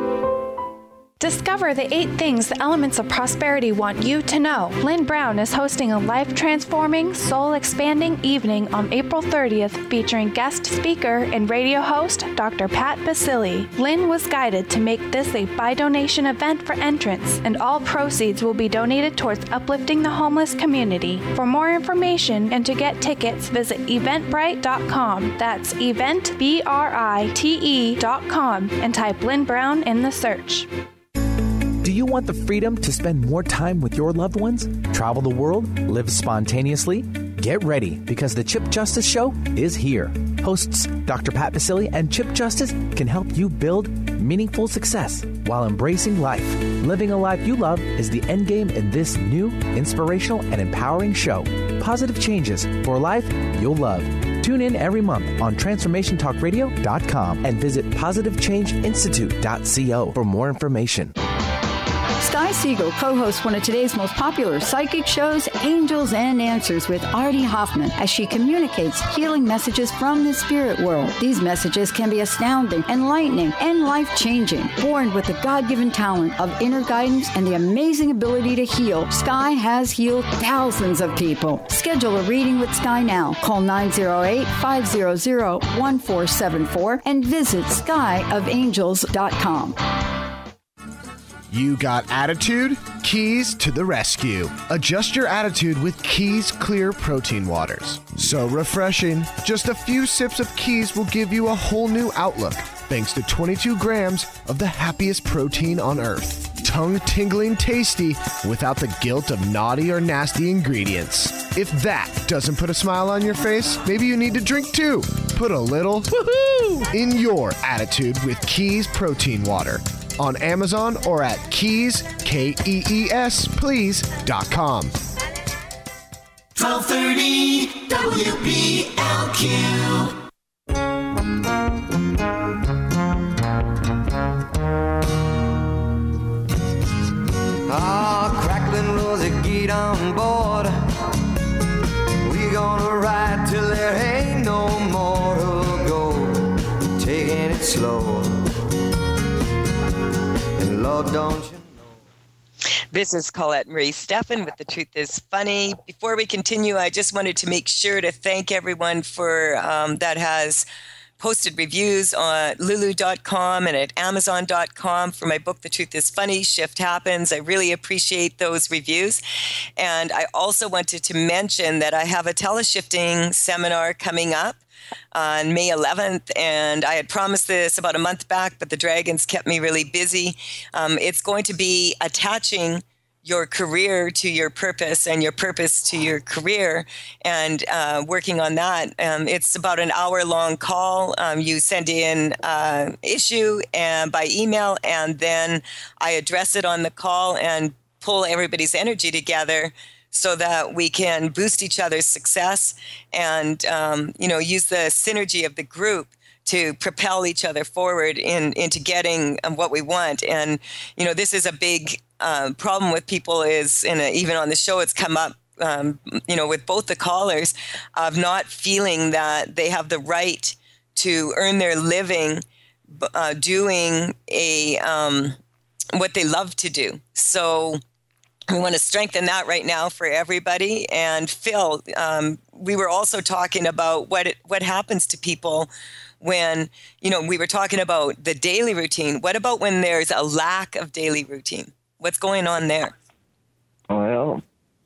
T: Discover the eight things the elements of prosperity want you to know. Lynn Brown is hosting a life-transforming, soul-expanding evening on April thirtieth featuring guest speaker and radio host Doctor Pat Basili. Lynn was guided to make this a by-donation event for entrants, and all proceeds will be donated towards uplifting the homeless community. For more information and to get tickets, visit eventbrite dot com. That's event, B R I T E dot com, and type Lynn Brown in the search.
O: Do you want the freedom to spend more time with your loved ones? Travel the world? Live spontaneously? Get ready, because the Chip Justice Show is here. Hosts Doctor Pat Basili and Chip Justice can help you build meaningful success while embracing life. Living a life you love is the end game in this new, inspirational, and empowering show. Positive changes for a life you'll love. Tune in every month on transformation talk radio dot com and visit positive change institute dot co for more information.
H: Sky Siegel co-hosts one of today's most popular psychic shows, Angels and Answers, with Artie Hoffman, as she communicates healing messages from the spirit world. These messages can be astounding, enlightening, and life-changing. Born with the God-given talent of inner guidance and the amazing ability to heal, Sky has healed thousands of people. Schedule a reading with Sky now. Call nine oh eight, five hundred, one four seven four and visit sky of angels dot com.
K: You got attitude? Keys to the rescue. Adjust your attitude with Keys Clear Protein Waters. So refreshing. Just a few sips of Keys will give you a whole new outlook, thanks to twenty-two grams of the happiest protein on earth. Tongue-tingling tasty without the guilt of naughty or nasty ingredients. If that doesn't put a smile on your face, maybe you need to drink too. Put a little woohoo in your attitude with Keys Protein Water. On Amazon or at keys, K E E S, please, dot com.
E: twelve thirty W B L Q.
U: Ah, crackling Rosie, get on board. We gonna ride till there ain't no more to go. Taking it slow. And Lord, don't you.
C: This is Colette Marie Steffen with The Truth is Funny. Before we continue, I just wanted to make sure to thank everyone for um, that has posted reviews on lulu dot com and at amazon dot com for my book, The Truth is Funny, Shift Happens. I really appreciate those reviews. And I also wanted to mention that I have a teleshifting seminar coming up on May eleventh, and I had promised this about a month back, but the dragons kept me really busy. Um, it's going to be attaching your career to your purpose and your purpose to your career, and uh, working on that. Um, it's about an hour-long call. Um, you send in uh, issue and by email, and then I address it on the call and pull everybody's energy together so that we can boost each other's success and um, you know, use the synergy of the group to propel each other forward in into getting what we want. And you know, this is a big uh, problem with people is, and even on the show, it's come up, um, you know, with both the callers, of not feeling that they have the right to earn their living uh, doing a um, what they love to do. So we want to strengthen that right now for everybody. And Phil, um, we were also talking about what it, what happens to people when, you know, we were talking about the daily routine. What about when there's a lack of daily routine? What's going on there?
D: Well,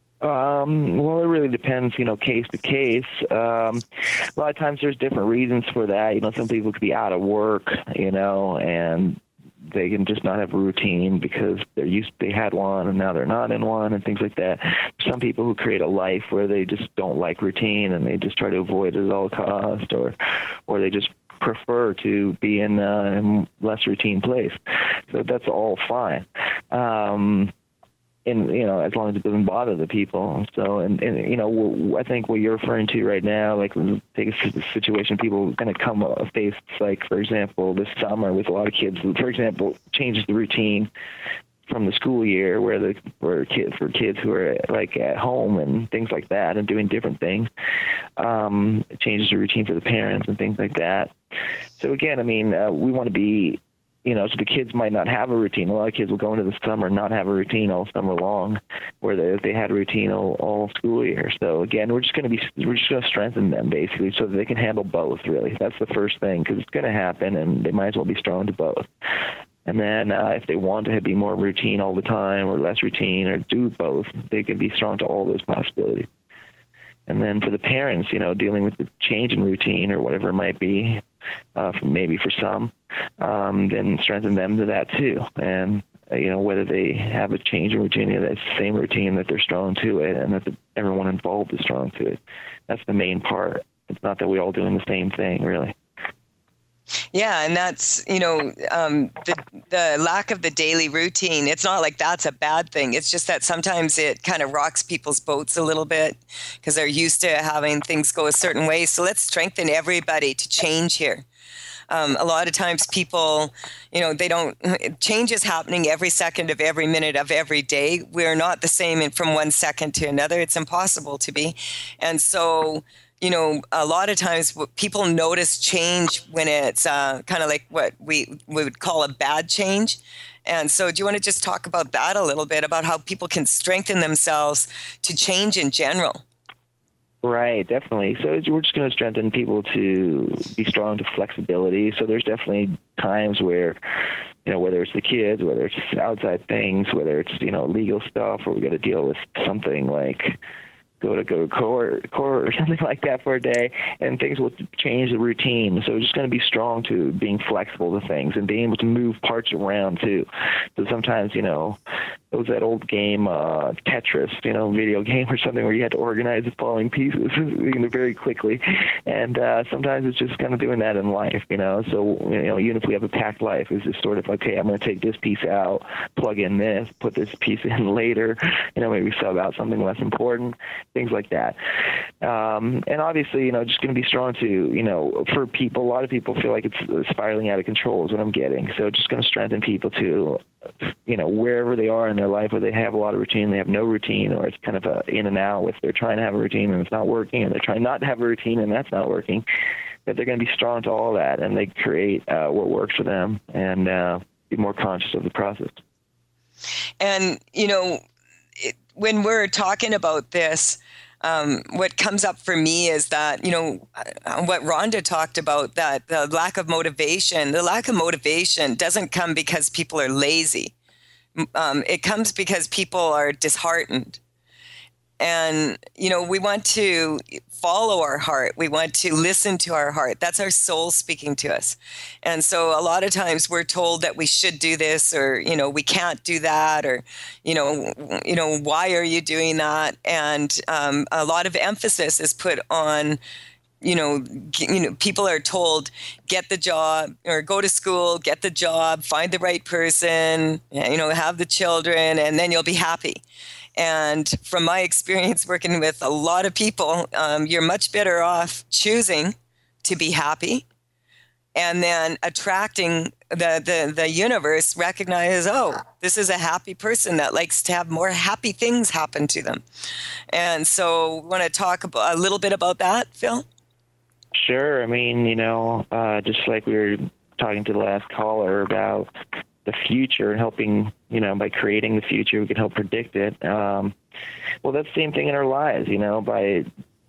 D: um, well, it really depends, you know, case to case. Um, a lot of times there's different reasons for that. You know, some people could be out of work, you know, and they can just not have a routine because they're used, they had one and now they're not in one and things like that. Some people who create a life where they just don't like routine and they just try to avoid it at all cost, or, or they just prefer to be in a less routine place. So that's all fine. Um, and, you know, as long as it doesn't bother the people. So, and, and you know, I think what you're referring to right now, like take a situation, people are going to come face, like, for example, this summer with a lot of kids, for example, changes the routine from the school year where the where kids for kids who are like at home and things like that and doing different things. Um, it changes the routine for the parents and things like that. So again, I mean, uh, we want to be, you know, so the kids might not have a routine. A lot of kids will go into the summer and not have a routine all summer long, where they they had a routine all, all school year. So again, we're just going to be we're just going to strengthen them basically so that they can handle both. Really, that's the first thing, because it's going to happen, and they might as well be strong to both. And then uh, if they want to be more routine all the time or less routine or do both, they can be strong to all those possibilities. And then for the parents, you know, dealing with the change in routine or whatever it might be, uh, maybe for some, um, then strengthen them to that too. And, uh, you know, whether they have a change in routine, that's the same routine, that they're strong to it and that the, everyone involved is strong to it. That's the main part. It's not that we're all doing the same thing, really.
C: Yeah, and that's, you know, um, the the lack of the daily routine. It's not like that's a bad thing. It's just that sometimes it kind of rocks people's boats a little bit because they're used to having things go a certain way. So let's strengthen everybody to change here. Um, a lot of times people, you know, they don't, change is happening every second of every minute of every day. We're not the same in, from one second to another. It's impossible to be. And so, you know, a lot of times people notice change when it's uh, kind of like what we, we would call a bad change. And so do you want to just talk about that a little bit, about how people can strengthen themselves to change in general?
D: Right, definitely. So we're just going to strengthen people to be strong to flexibility. So there's definitely times where, you know, whether it's the kids, whether it's outside things, whether it's, you know, legal stuff, or we got to deal with something like go to go to court, court or something like that for a day, and things will change the routine. So we're just going to be strong to being flexible to things and being able to move parts around too. So sometimes, you know, it was that old game, uh, Tetris, you know, video game or something where you had to organize the falling pieces you know, very quickly. And uh, sometimes it's just kind of doing that in life, you know. So, you know, even if we have a packed life, it's just sort of like, okay, I'm going to take this piece out, plug in this, put this piece in later, you know, maybe sub out something less important, things like that. Um, and obviously, you know, just going to be strong to, you know, for people, a lot of people feel like it's spiraling out of control is what I'm getting. So just going to strengthen people to, you know, wherever they are in their life, where they have a lot of routine, they have no routine, or it's kind of a in and out, if they're trying to have a routine and it's not working, and they're trying not to have a routine and that's not working, that they're going to be strong to all that, and they create uh, what works for them, and uh, be more conscious of the process.
C: And, you know, it, when we're talking about this, Um, what comes up for me is that, you know, what Rhonda talked about, that the lack of motivation, the lack of motivation doesn't come because people are lazy. Um, it comes because people are disheartened. And, you know, we want to follow our heart. We want to listen to our heart. That's our soul speaking to us. And so a lot of times we're told that we should do this, or, you know, we can't do that, or, you know, you know, why are you doing that? And um, a lot of emphasis is put on, you know, you know, people are told, get the job, or go to school, get the job, find the right person, you know, have the children, and then you'll be happy. And from my experience working with a lot of people, um, you're much better off choosing to be happy, and then attracting the, the, the universe recognizes, oh, this is a happy person that likes to have more happy things happen to them. And so we want to talk about, a little bit about that, Phil?
D: Sure. I mean, you know, uh, just like we were talking to the last caller about the future and helping, you know, by creating the future, we can help predict it. Um, well, that's the same thing in our lives, you know, by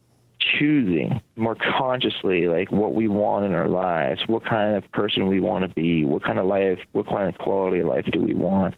D: choosing more consciously, like what we want in our lives, what kind of person we want to be, what kind of life, what kind of quality of life do we want.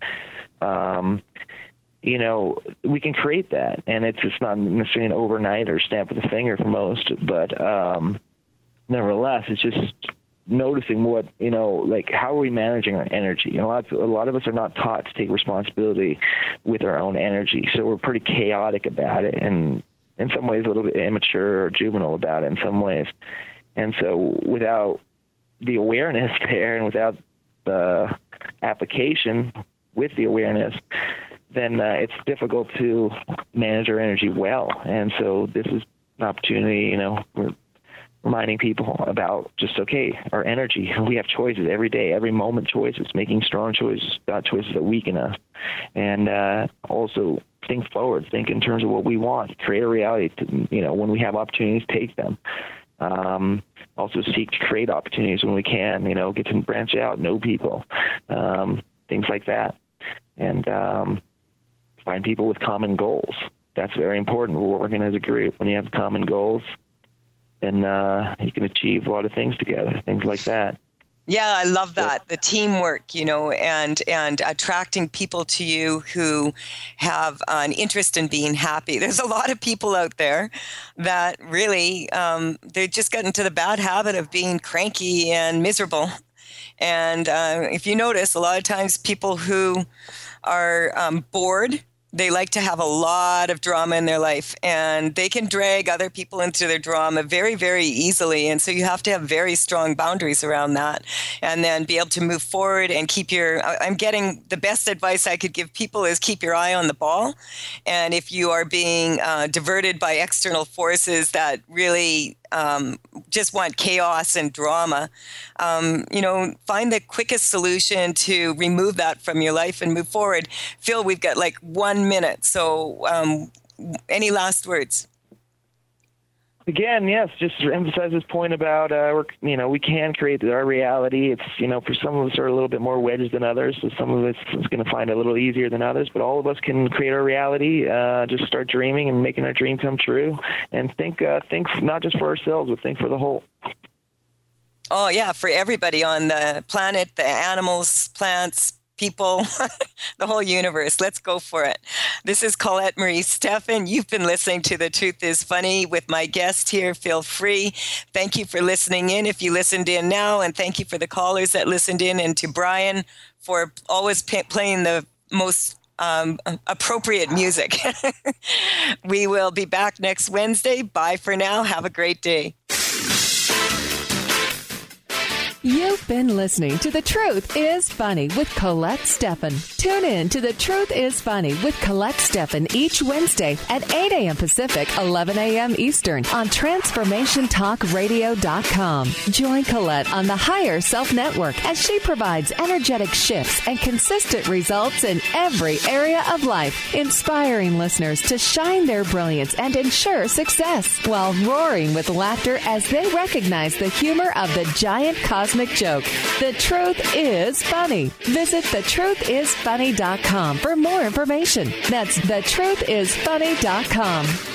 D: Um, you know, we can create that, and it's just not necessarily an overnight or stamp with a finger for most, but um, nevertheless, it's just noticing what, you know, like how are we managing our energy? You know, a lot, of, a lot of us are not taught to take responsibility with our own energy, so we're pretty chaotic about it, and in some ways a little bit immature or juvenile about it in some ways. And so without the awareness there, and without the application with the awareness, then uh, it's difficult to manage our energy well. And so this is an opportunity, you know, we're reminding people about just, okay, our energy, we have choices every day, every moment choices, making strong choices, not choices that weaken us. And uh, also think forward, think in terms of what we want, create a reality, to, you know, when we have opportunities, take them. Um, also seek to create opportunities when we can, you know, get to branch out, know people, um, things like that. And um, find people with common goals. That's very important. We're working as a group. When you have common goals, then uh, you can achieve a lot of things together, things like that.
C: Yeah, I love that. The teamwork, you know, and and attracting people to you who have an interest in being happy. There's a lot of people out there that really, um, they just got into the bad habit of being cranky and miserable. And uh, if you notice, a lot of times people who are um, bored, they like to have a lot of drama in their life, and they can drag other people into their drama very, very easily. And so you have to have very strong boundaries around that, and then be able to move forward and keep your, I'm getting the best advice I could give people is keep your eye on the ball. And if you are being uh, diverted by external forces that really Um, just want chaos and drama, um, you know, find the quickest solution to remove that from your life and move forward. Phil, we've got like one minute. So um, any last words?
D: Again, yes, just to emphasize this point about, uh, we're, you know, we can create our reality. It's, you know, for some of us are a little bit more wedged than others, so some of us is going to find it a little easier than others, but all of us can create our reality. Uh, just start dreaming and making our dream come true, and think, uh, think not just for ourselves, but think for the whole.
C: Oh, yeah, for everybody on the planet, the animals, plants, people, the whole universe. Let's go for it. This is Colette Marie Steffen. You've been listening to The Truth is Funny with my guest here, Phil Free. Thank you for listening in if you listened in now, and thank you for the callers that listened in, and to Brian for always p- playing the most um, appropriate music. We will be back next Wednesday. Bye for now. Have a great day.
B: You've been listening to The Truth is Funny with Colette Steffen. Tune in to The Truth is Funny with Colette Steffen each Wednesday at eight a.m. Pacific, eleven a.m. Eastern on transformation talk radio dot com. Join Colette on the Higher Self Network as she provides energetic shifts and consistent results in every area of life, inspiring listeners to shine their brilliance and ensure success while roaring with laughter as they recognize the humor of the giant cosmic joke. The Truth is Funny. Visit the truth is funny dot com for more information. That's the truth is funny dot com.